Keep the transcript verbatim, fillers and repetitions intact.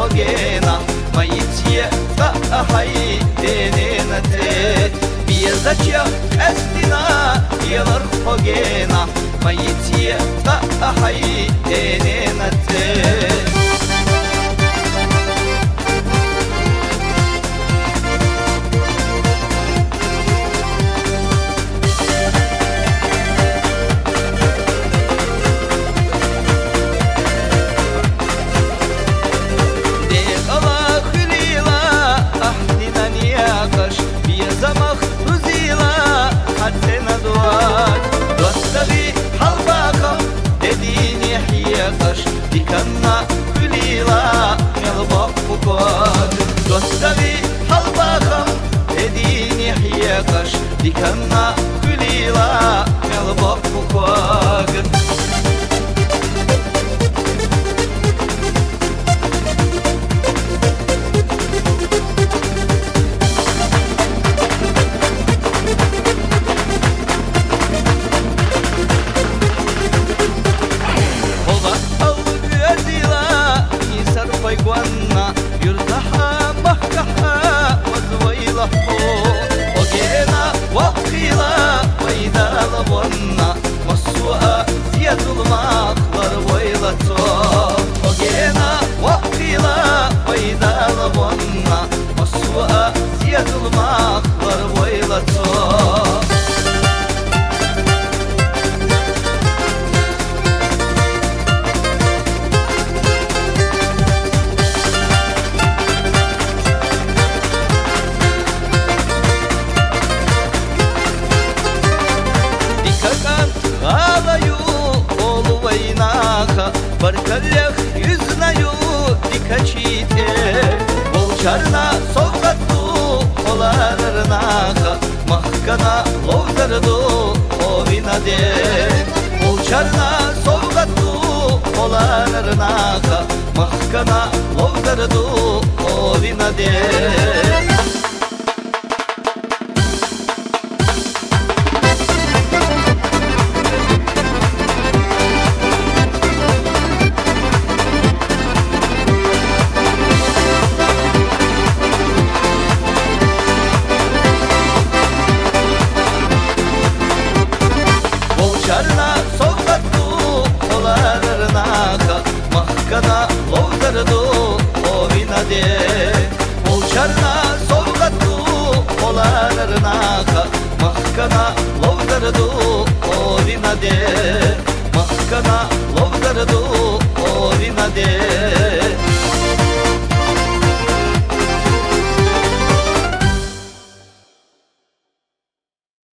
Fogena, Maitie, ta ahai, denenate, Biezachia, Estina, Yelar Fogena, Maitie, ta ahai, denenate. Замах Рузила, Хатена дуат, Достави халбакам, Дедине хиякаш, Диканна Хулила, Мелбак Пукад. Достави халбакам, Дедине хиякаш, Диканна Хулила, Мелбак Пукад. Guanna yurtaha mahkaha wazwayla ogena waqila waydala wanna maswa ziyadul maqlar waylato ogena waqila waydala wanna maswa ziyadul maqlar waylato. Баркалях юзнаю дикачите, Волчарна совгату оларнаха, Махкана ловдарду овинаде. Волчарна совгату оларнаха, Махкана ловдарду овинаде. Волчарна совгату оларнаха, Махкана ловдарду овинаде. Волчарна совгату оларнаха, Махкана ловдарду овинаде. Махкана ловдарду овинаде.